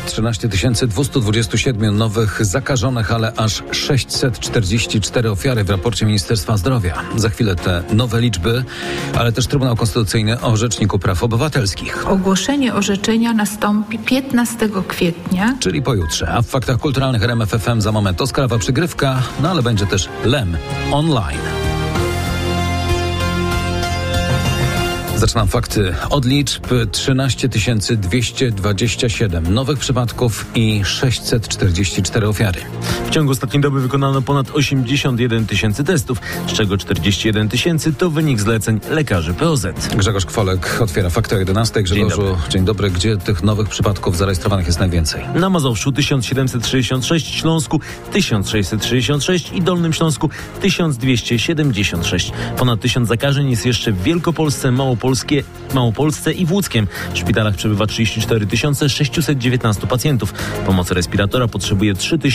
13 227 nowych zakażonych, ale aż 644 ofiary w raporcie Ministerstwa Zdrowia. Za chwilę te nowe liczby, ale też Trybunał Konstytucyjny o Rzeczniku Praw Obywatelskich. Ogłoszenie orzeczenia nastąpi 15 kwietnia. Czyli pojutrze. A w faktach kulturalnych RMF FM za moment oscarowa przygrywka, no ale będzie też LEM online. Zaczynam fakty od liczb. 13 227 nowych przypadków i 644 ofiary. W ciągu ostatniej doby wykonano ponad 81 tysięcy testów, z czego 41 tysięcy to wynik zleceń lekarzy POZ. Grzegorz Kwolek otwiera fakty o 11. Grzegorzu, dzień dobry. Gdzie tych nowych przypadków zarejestrowanych jest najwięcej? Na Mazowszu 1766, Śląsku 1666 i Dolnym Śląsku 1276. Ponad 1000 zakażeń jest jeszcze w Wielkopolsce, Małopolsce i w Łódzkiem. W szpitalach przebywa 34 619 pacjentów. Pomocy respiratora potrzebuje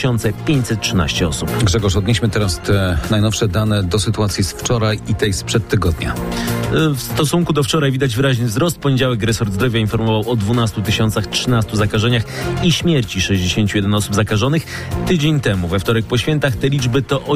3513 osób. Grzegorz, odnieśmy teraz te najnowsze dane do sytuacji z wczoraj i tej sprzed tygodnia. W stosunku do wczoraj widać wyraźny wzrost. W poniedziałek resort zdrowia informował o 12 013 zakażeniach i śmierci 61 osób zakażonych. Tydzień temu, we wtorek po świętach, te liczby to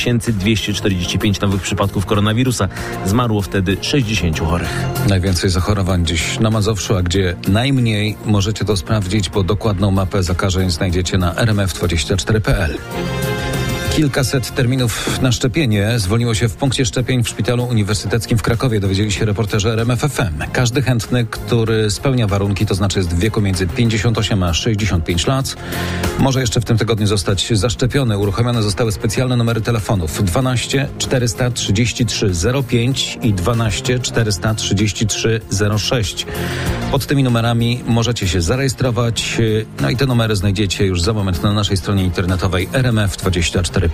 8245 nowych przypadków koronawirusa. Zmarło wtedy 60 chorych. Najwięcej zachorowań dziś na Mazowszu, a gdzie najmniej możecie to sprawdzić, bo dokładną mapę zakażeń znajdziecie na rmf24.pl. Kilkaset terminów na szczepienie zwolniło się w punkcie szczepień w Szpitalu Uniwersyteckim w Krakowie, dowiedzieli się reporterzy RMF FM. Każdy chętny, który spełnia warunki, to znaczy jest w wieku między 58 a 65 lat, może jeszcze w tym tygodniu zostać zaszczepiony. Uruchomione zostały specjalne numery telefonów 12 433 05 i 12 433 06. Pod tymi numerami możecie się zarejestrować, no i te numery znajdziecie już za moment na naszej stronie internetowej rmf24.pl.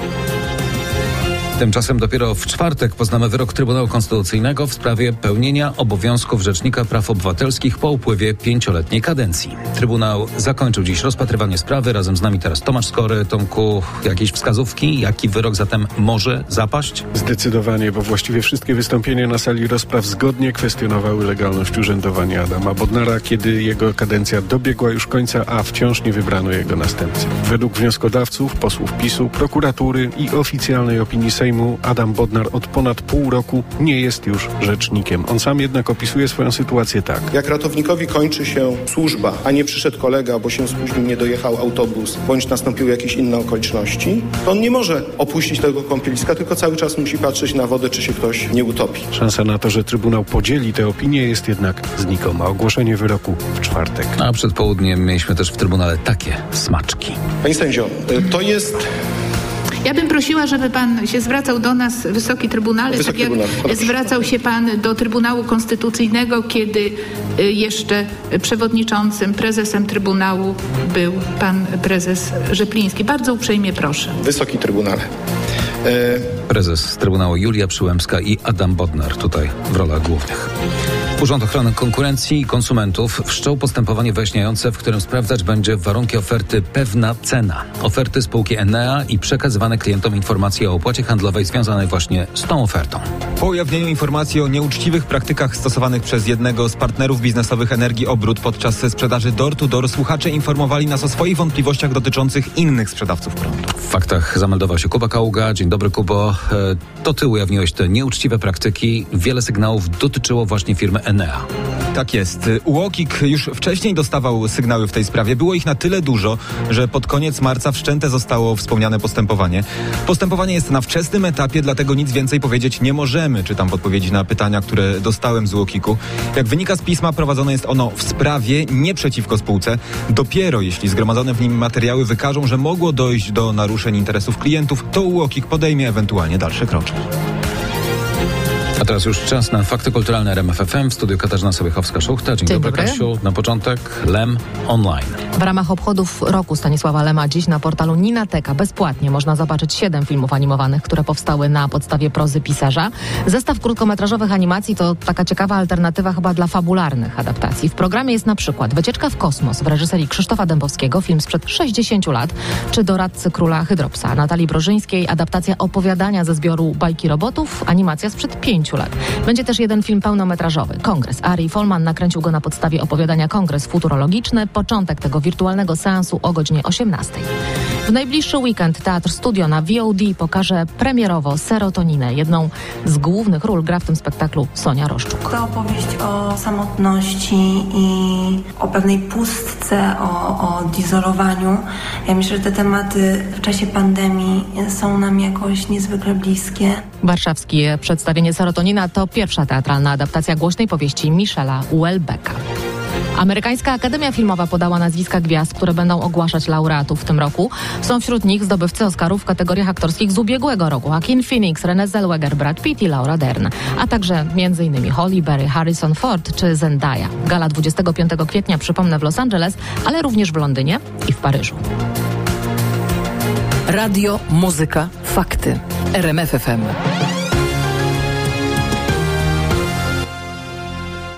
Tymczasem dopiero w czwartek poznamy wyrok Trybunału Konstytucyjnego w sprawie pełnienia obowiązków Rzecznika Praw Obywatelskich po upływie 5-letniej kadencji. Trybunał zakończył dziś rozpatrywanie sprawy. Razem z nami teraz Tomasz Skory. Tomku, jakieś wskazówki? Jaki wyrok zatem może zapaść? Zdecydowanie, bo właściwie wszystkie wystąpienia na sali rozpraw zgodnie kwestionowały legalność urzędowania Adama Bodnara, kiedy jego kadencja dobiegła już końca, a wciąż nie wybrano jego następcy. Według wnioskodawców, posłów PiS-u, prokuratury i oficjalnej opinii Sejmu Adam Bodnar od ponad pół roku nie jest już rzecznikiem. On sam jednak opisuje swoją sytuację tak. Jak ratownikowi kończy się służba, a nie przyszedł kolega, bo się spóźnił, nie dojechał autobus, bądź nastąpiły jakieś inne okoliczności, to on nie może opuścić tego kąpieliska, tylko cały czas musi patrzeć na wodę, czy się ktoś nie utopi. Szansa na to, że Trybunał podzieli tę opinię, jest jednak znikoma. Ogłoszenie wyroku w czwartek. A przed południem mieliśmy też w Trybunale takie smaczki. Panie sędzio, to jest... Ja bym prosiła, żeby pan się zwracał do nas, Wysoki Trybunale, tak jak zwracał się pan do Trybunału Konstytucyjnego, kiedy jeszcze przewodniczącym, prezesem Trybunału był pan prezes Rzepliński. Bardzo uprzejmie proszę. Wysoki Trybunale. Prezes Trybunału Julia Przyłębska i Adam Bodnar tutaj w rolach głównych. Urząd Ochrony Konkurencji i Konsumentów wszczął postępowanie wyjaśniające, w którym sprawdzać będzie warunki oferty Pewna Cena. Oferty spółki Enea i przekazywane klientom informacje o opłacie handlowej związanej właśnie z tą ofertą. Po ujawnieniu informacji o nieuczciwych praktykach stosowanych przez jednego z partnerów biznesowych Energii Obrót podczas sprzedaży door-to-door, słuchacze informowali nas o swoich wątpliwościach dotyczących innych sprzedawców prądu. W faktach zameldował się Kuba Kaługa. Dzień dobry, Kubo. To ty ujawniłeś te nieuczciwe praktyki. Wiele sygnałów dotyczyło właśnie firmy Enea. Tak jest. UOKiK już wcześniej dostawał sygnały w tej sprawie. Było ich na tyle dużo, że pod koniec marca wszczęte zostało wspomniane postępowanie. Postępowanie jest na wczesnym etapie, dlatego nic więcej powiedzieć nie możemy. Czytam w odpowiedzi na pytania, które dostałem z UOKiK-u. Jak wynika z pisma, prowadzone jest ono w sprawie, nie przeciwko spółce. Dopiero jeśli zgromadzone w nim materiały wykażą, że mogło dojść do naruszeń interesów klientów, to UOKiK podejmie ewentualnie dalsze kroki. A teraz już czas na fakty kulturalne RMF FM. W studiu Katarzyna Sobiechowska-Szuchta. Dzień dobry, Kasiu. Na początek LEM online. W ramach obchodów roku Stanisława Lema dziś na portalu Ninateka bezpłatnie można zobaczyć 7 filmów animowanych, które powstały na podstawie prozy pisarza. Zestaw krótkometrażowych animacji to taka ciekawa alternatywa chyba dla fabularnych adaptacji. W programie jest na przykład Wycieczka w kosmos w reżyserii Krzysztofa Dębowskiego, film sprzed 60 lat, czy Doradcy Króla Hydropsa Natalii Brożyńskiej, adaptacja opowiadania ze zbioru Bajki Robotów, animacja sprzed 5 lat. Będzie też jeden film pełnometrażowy, Kongres. Ari Folman nakręcił go na podstawie opowiadania Kongres Futurologiczny. Początek tego wirtualnego seansu o godzinie 18. W najbliższy weekend Teatr Studio na VOD pokaże premierowo Serotoninę. Jedną z głównych ról gra w tym spektaklu Sonia Roszczuk. To opowieść o samotności i o pewnej pustce, o odizolowaniu. Ja myślę, że te tematy w czasie pandemii są nam jakoś niezwykle bliskie. Warszawskie przedstawienie Serotonina to pierwsza teatralna adaptacja głośnej powieści Michela Houellebecqa. Amerykańska Akademia Filmowa podała nazwiska gwiazd, które będą ogłaszać laureatów w tym roku. Są wśród nich zdobywcy Oscarów w kategoriach aktorskich z ubiegłego roku. Joaquin Phoenix, Renée Zellweger, Brad Pitt i Laura Dern. A także m.in. Halle Berry, Harrison Ford czy Zendaya. Gala 25 kwietnia, przypomnę, w Los Angeles, ale również w Londynie i w Paryżu. Radio, muzyka, fakty. RMF FM.